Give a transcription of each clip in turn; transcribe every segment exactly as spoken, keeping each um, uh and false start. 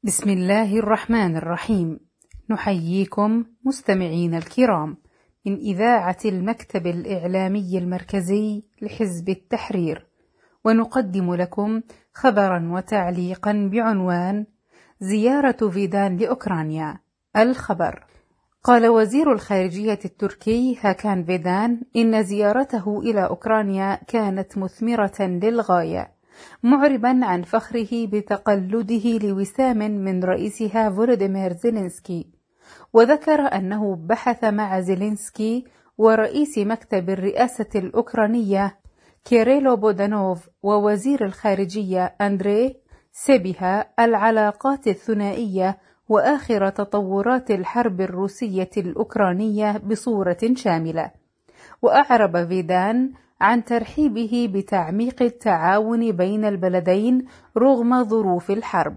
بسم الله الرحمن الرحيم. نحييكم مستمعين الكرام من إذاعة المكتب الإعلامي المركزي لحزب التحرير، ونقدم لكم خبرا وتعليقا بعنوان زيارة فيدان لأوكرانيا. الخبر: قال وزير الخارجية التركي هاكان فيدان إن زيارته إلى أوكرانيا كانت مثمرة للغاية، معربا عن فخره بتقلده لوسام من رئيسها فولوديمير زيلينسكي، وذكر أنه بحث مع زيلينسكي ورئيس مكتب الرئاسة الأوكرانية كيريلو بودانوف ووزير الخارجية أندري سيبيها العلاقات الثنائية وآخر تطورات الحرب الروسية الأوكرانية بصورة شاملة. وأعرب فيدان عن ترحيبه بتعميق التعاون بين البلدين رغم ظروف الحرب،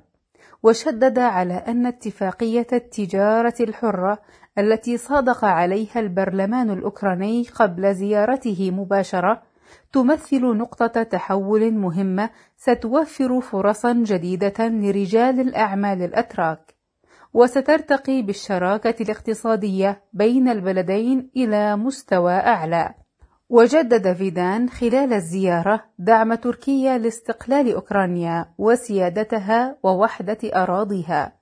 وشدد على أن اتفاقية التجارة الحرة التي صادق عليها البرلمان الأوكراني قبل زيارته مباشرة تمثل نقطة تحول مهمة ستوفر فرصا جديدة لرجال الأعمال الأتراك، وسترتقي بالشراكة الاقتصادية بين البلدين إلى مستوى أعلى. وجدد فيدان خلال الزيارة دعم تركيا لاستقلال أوكرانيا وسيادتها ووحدة أراضيها،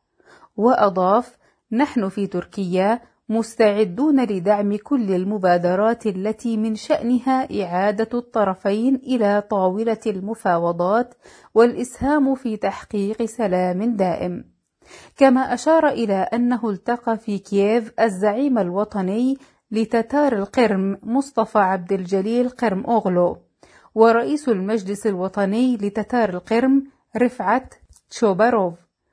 وأضاف: نحن في تركيا مستعدون لدعم كل المبادرات التي من شأنها إعادة الطرفين إلى طاولة المفاوضات والإسهام في تحقيق سلام دائم. كما أشار إلى أنه التقى في كييف الزعيم الوطني لتتار القرم مصطفى عبد الجليل قرم أوغلو ورئيس المجلس الوطني لتتار القرم رفعت تشوباروف،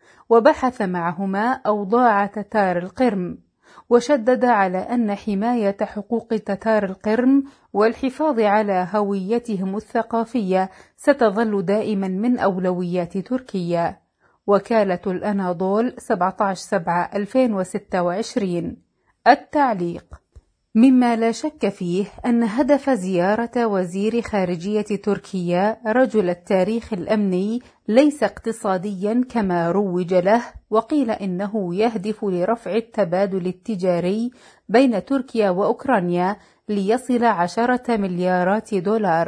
وبحث معهما أوضاع تتار القرم، وشدد على أن حماية حقوق تتار القرم والحفاظ على هويتهم الثقافية ستظل دائما من أولويات تركيا. وكالة الأناضول سبعة عشر سبعة ألفين وستة وعشرين. التعليق: مما لا شك فيه أن هدف زيارة وزير خارجية تركيا رجل التاريخ الأمني ليس اقتصاديا كما روج له، وقيل إنه يهدف لرفع التبادل التجاري بين تركيا وأوكرانيا ليصل عشرة مليارات دولار.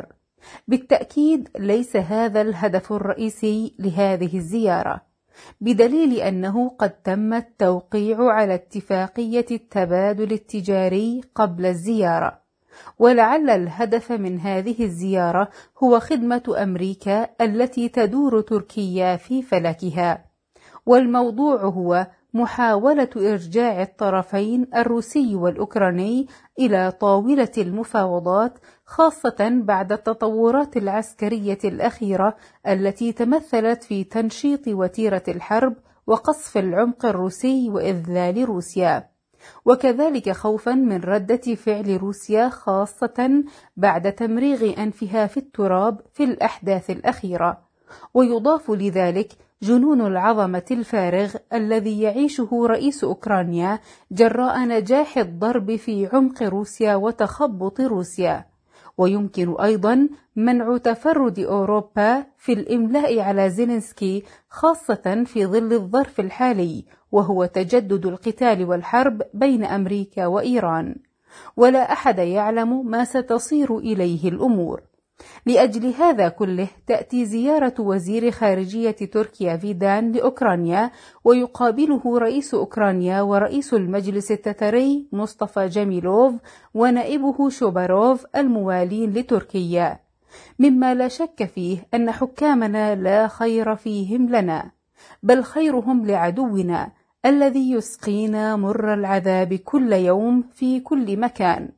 بالتأكيد ليس هذا الهدف الرئيسي لهذه الزيارة، بدليل أنه قد تم التوقيع على اتفاقية التبادل التجاري قبل الزيارة، ولعل الهدف من هذه الزيارة هو خدمة أمريكا التي تدور تركيا في فلكها. والموضوع هو محاولة إرجاع الطرفين الروسي والأوكراني إلى طاولة المفاوضات، خاصة بعد التطورات العسكرية الأخيرة التي تمثلت في تنشيط وتيرة الحرب وقصف العمق الروسي وإذلال روسيا، وكذلك خوفا من ردة فعل روسيا خاصة بعد تمريغ أنفها في التراب في الأحداث الأخيرة. ويضاف لذلك جنون العظمة الفارغ الذي يعيشه رئيس أوكرانيا جراء نجاح الضرب في عمق روسيا وتخبط روسيا. ويمكن أيضا منع تفرد أوروبا في الإملاء على زيلينسكي، خاصة في ظل الظرف الحالي وهو تجدد القتال والحرب بين أمريكا وإيران، ولا أحد يعلم ما ستصير إليه الأمور. لأجل هذا كله تأتي زيارة وزير خارجية تركيا فيدان لأوكرانيا، ويقابله رئيس أوكرانيا ورئيس المجلس التتري مصطفى جميلوف ونائبه شوباروف الموالين لتركيا، مما لا شك فيه أن حكامنا لا خير فيهم لنا، بل خيرهم لعدونا الذي يسقينا مر العذاب كل يوم في كل مكان.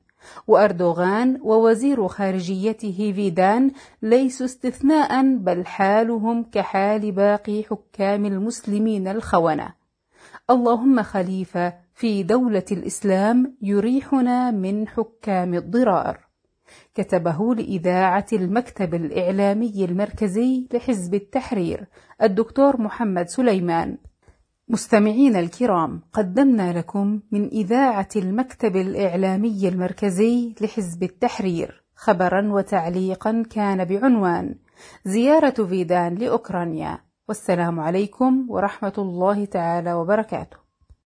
وأردوغان ووزير خارجيته فيدان ليسوا استثناء، بل حالهم كحال باقي حكام المسلمين الخونة. اللهم خليفة في دولة الإسلام يريحنا من حكام الضرار. كتبه لإذاعة المكتب الإعلامي المركزي لحزب التحرير الدكتور محمد سليمان. مستمعين الكرام، قدمنا لكم من إذاعة المكتب الإعلامي المركزي لحزب التحرير خبرا وتعليقا كان بعنوان زيارة فيدان لأوكرانيا. والسلام عليكم ورحمة الله تعالى وبركاته.